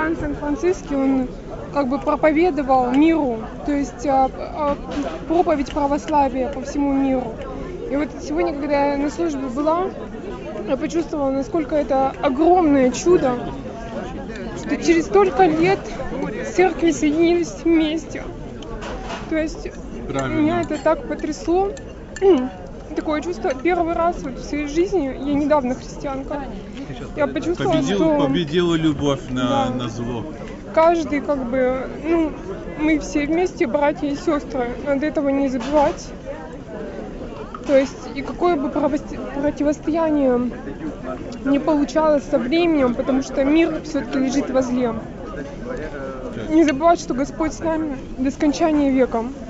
Иоанн Сан-Франциский, он как бы проповедовал миру, то есть проповедь православия по всему миру. И вот сегодня, когда я на службе была, я почувствовала, насколько это огромное чудо, что через столько лет церкви соединились вместе. То есть меня это так потрясло. Такое чувство первый раз вот в своей жизни, я недавно христианка, я почувствовала, что победила любовь на зло. Каждый как бы, мы все вместе братья и сестры, надо этого не забывать. То есть и какое бы противостояние не получалось со временем, потому что мир все-таки лежит возле. Не забывать, что Господь с нами до скончания века.